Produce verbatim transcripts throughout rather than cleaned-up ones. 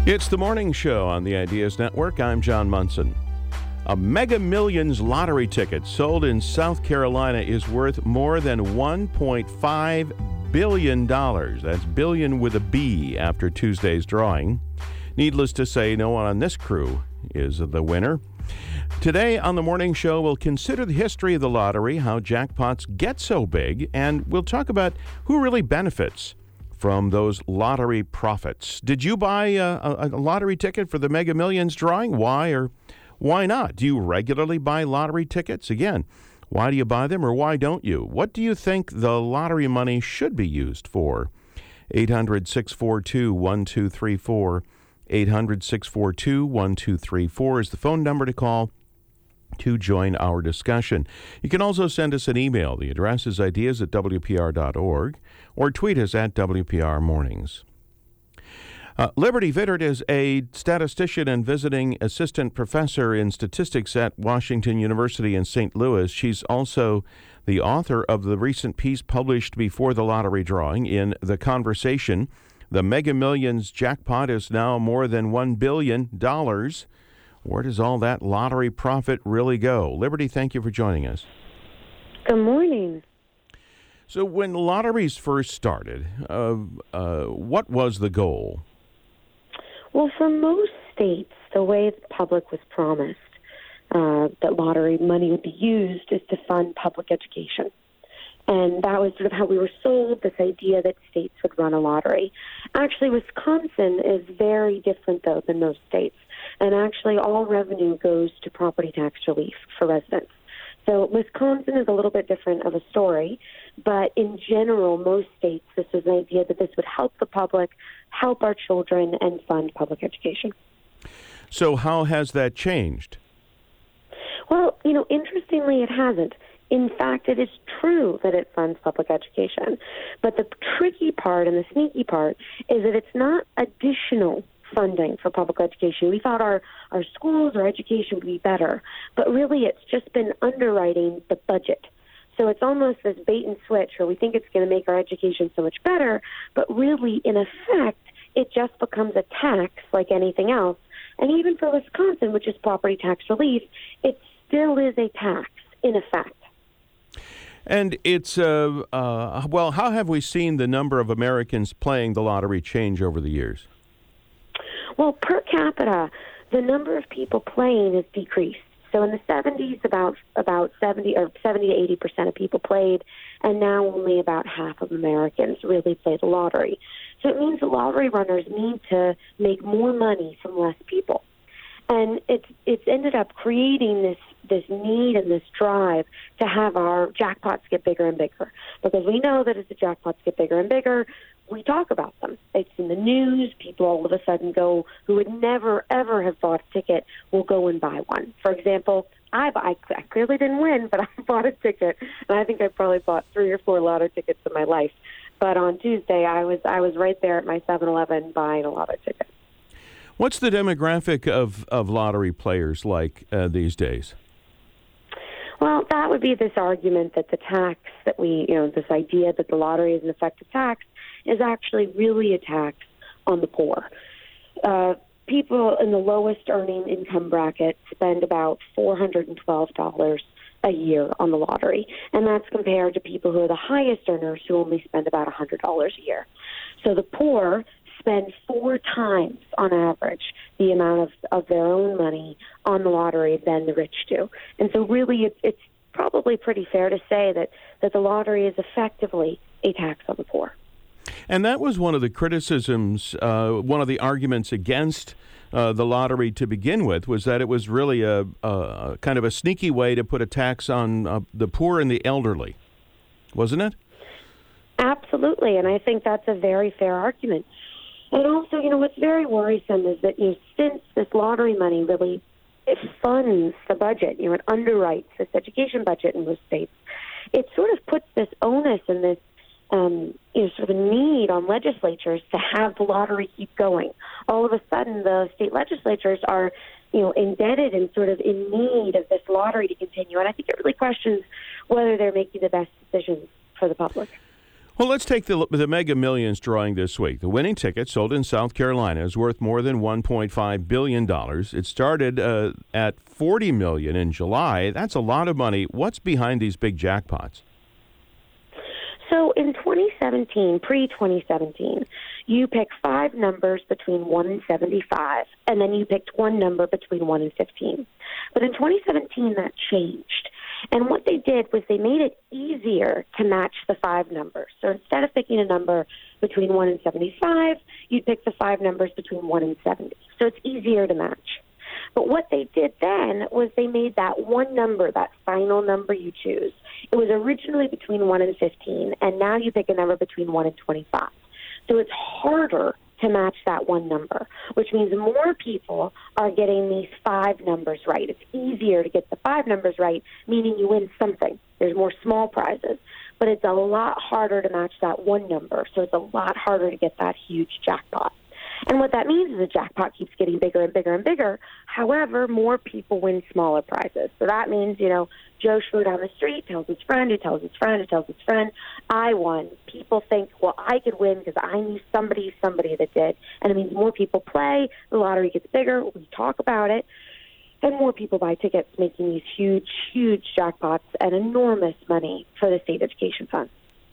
It's the morning show on the Ideas Network. I'm John Munson. A Mega Millions lottery ticket sold in South Carolina is worth more than one point five billion dollars. That's billion with a B after Tuesday's drawing. Needless to say, no one on this crew is the winner. Today on the morning show, we'll consider the history of the lottery, how jackpots get so big, and we'll talk about who really benefits from those lottery profits. Did you buy a, a, a lottery ticket for the Mega Millions drawing? Why or why not? Do you regularly buy lottery tickets? Again, why do you buy them or why don't you? What do you think the lottery money should be used for? eight hundred, six four two, one two three four. eight hundred, six four two, one two three four is the phone number to call to join our discussion. You can also send us an email. The address is ideas at w p r dot org or tweet us at W P R Mornings. Uh, Liberty Vittert is a statistician and visiting assistant professor in statistics at Washington University in Saint Louis. She's also the author of the recent piece published before the lottery drawing in The Conversation. The Mega Millions jackpot is now more than one billion dollars. Where does all that lottery profit really go? Liberty, thank you for joining us. Good morning. So when lotteries first started, uh, uh, what was the goal? Well, for most states, the way the public was promised uh, that lottery money would be used is to fund public education. And that was sort of how we were sold, this idea that states would run a lottery. Actually, Wisconsin is very different, though, than most states. And actually, all revenue goes to property tax relief for residents. So Wisconsin is a little bit different of a story. But in general, most states, this was an idea that this would help the public, help our children, and fund public education. So how has that changed? Well, you know, interestingly, it hasn't. In fact, it is true that it funds public education. But the tricky part and the sneaky part is that it's not additional funding for public education. We thought our, our schools or education would be better. But really, it's just been underwriting the budget. So it's almost this bait and switch where we think it's going to make our education so much better. But really, in effect, it just becomes a tax like anything else. And even for Wisconsin, which is property tax relief, it still is a tax in effect. And it's, uh, uh, well, how have we seen the number of Americans playing the lottery change over the years? Well, per capita, the number of people playing has decreased. So in the seventies, about about seventy or seventy to eighty percent of people played, and now only about half of Americans really play the lottery. So it means the lottery runners need to make more money from less people. And it's it's ended up creating this this need and this drive to have our jackpots get bigger and bigger. Because we know that as the jackpots get bigger and bigger, we talk about them. It's in the news. People all of a sudden go, who would never, ever have bought a ticket, will go and buy one. For example, I, I, I clearly didn't win, but I bought a ticket, and I think I probably bought three or four lotto tickets in my life. But on Tuesday, I was I was right there at my seven eleven buying a lotto ticket. What's the demographic of, of lottery players like uh, these days? Well, that would be this argument that the tax that we, you know, this idea that the lottery is an effective tax is actually really a tax on the poor. Uh, people in the lowest earning income bracket spend about four hundred twelve dollars a year on the lottery, and that's compared to people who are the highest earners who only spend about one hundred dollars a year. So the poor spend four times on average the amount of, of their own money on the lottery than the rich do. And so really it, it's probably pretty fair to say that, that the lottery is effectively a tax on the poor. And that was one of the criticisms, uh, one of the arguments against uh, the lottery to begin with, was that it was really a, a kind of a sneaky way to put a tax on uh, the poor and the elderly, wasn't it? Absolutely, and I think that's a very fair argument. And also, you know, what's very worrisome is that, you know, since this lottery money really it funds the budget, you know, it underwrites this education budget in most states, it sort of puts this onus and this, um, you know, sort of a need on legislatures to have the lottery keep going. All of a sudden, the state legislatures are, you know, indebted and sort of in need of this lottery to continue. And I think it really questions whether they're making the best decisions for the public. Well, let's take the, the Mega Millions drawing this week. The winning ticket sold in South Carolina is worth more than one point five billion dollars. It started uh, at forty million dollars in July. That's a lot of money. What's behind these big jackpots? So in twenty seventeen, pre-twenty seventeen, you pick five numbers between one and seventy-five, and then you picked one number between one and fifteen. But in twenty seventeen, that changed. And what they did was they made it easier to match the five numbers. So instead of picking a number between one and seventy-five, you'd pick the five numbers between one and seventy. So it's easier to match. But what they did then was they made that one number, that final number you choose. It was originally between one and fifteen, and now you pick a number between one and twenty-five. So it's harder to match that one number, which means more people are getting these five numbers right. It's easier to get the five numbers right, meaning you win something. There's more small prizes, but it's a lot harder to match that one number, so it's a lot harder to get that huge jackpot. And what that means is the jackpot keeps getting bigger and bigger and bigger. However, more people win smaller prizes. So that means, you know, Joe Schmo down the street tells his friend, who tells his friend, who tells his friend, I won. People think, well, I could win because I knew somebody, somebody that did. And it means more people play, the lottery gets bigger, we talk about it, and more people buy tickets, making these huge, huge jackpots and enormous money for the state education fund.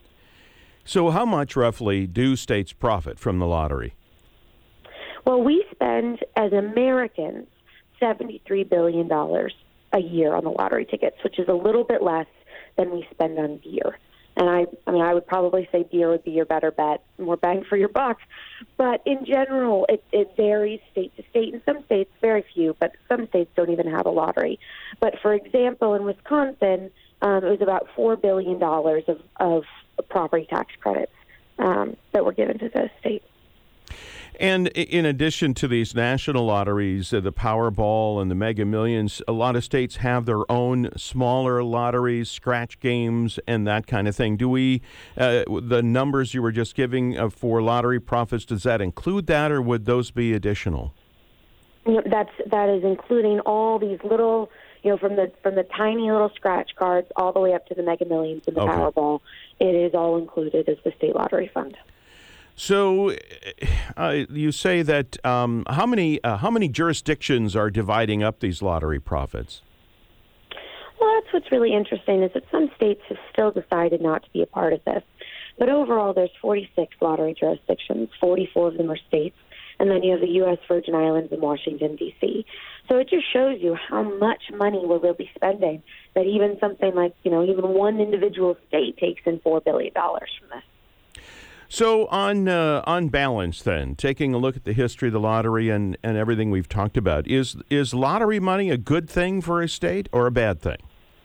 So how much roughly do states profit from the lottery? Well, we spend, as Americans, seventy-three billion dollars a year on the lottery tickets, which is a little bit less than we spend on beer. And I, I mean, I would probably say beer would be your better bet, more bang for your buck. But in general, it, it varies state to state. In some states, very few, but some states don't even have a lottery. But for example, in Wisconsin, um, it was about four billion dollars of, of property tax credits um, that were given to the state. And in addition to these national lotteries, uh, the Powerball and the Mega Millions, a lot of states have their own smaller lotteries, scratch games, and that kind of thing. Do we, uh, the numbers you were just giving uh, for lottery profits, does that include that, or would those be additional? You know, that's that is including all these little, you know, from the from the tiny little scratch cards all the way up to the Mega Millions and the okay. Powerball. It is all included as the state lottery fund. So, uh, you say that um, how many uh, how many jurisdictions are dividing up these lottery profits? Well, that's what's really interesting is that some states have still decided not to be a part of this. But overall, there's forty-six lottery jurisdictions. forty-four of them are states, and then you have the U S Virgin Islands and Washington, D C So it just shows you how much money we're really spending. That even something like, you know, even one individual state takes in four billion dollars from this. So on uh, on balance, then, taking a look at the history of the lottery and, and everything we've talked about, is is lottery money a good thing for a state or a bad thing?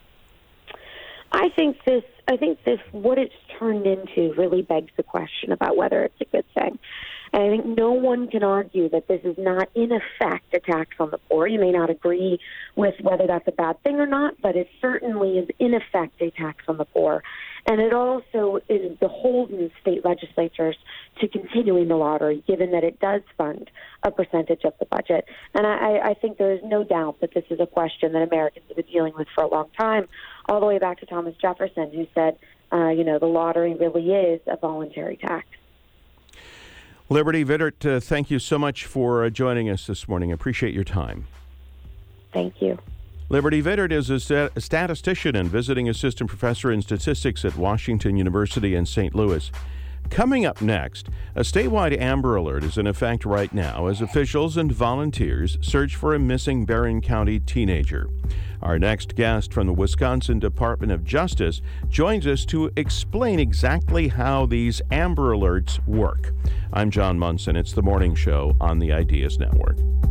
I think this. I think this. What it's turned into really begs the question about whether it's a good thing. And I think no one can argue that this is not, in effect, a tax on the poor. You may not agree with whether that's a bad thing or not, but it certainly is, in effect, a tax on the poor. And it also is beholden state legislatures to continuing the lottery, given that it does fund a percentage of the budget. And I, I think there is no doubt that this is a question that Americans have been dealing with for a long time, all the way back to Thomas Jefferson, who said, uh, you know, the lottery really is a voluntary tax. Liberty Vittert, uh, thank you so much for uh, joining us this morning. I appreciate your time. Thank you. Liberty Vittert is a, stat- a statistician and visiting assistant professor in statistics at Washington University in Saint Louis. Coming up next, a statewide Amber Alert is in effect right now as officials and volunteers search for a missing Barron County teenager. Our next guest from the Wisconsin Department of Justice joins us to explain exactly how these Amber Alerts work. I'm John Munson. It's the morning show on the Ideas Network.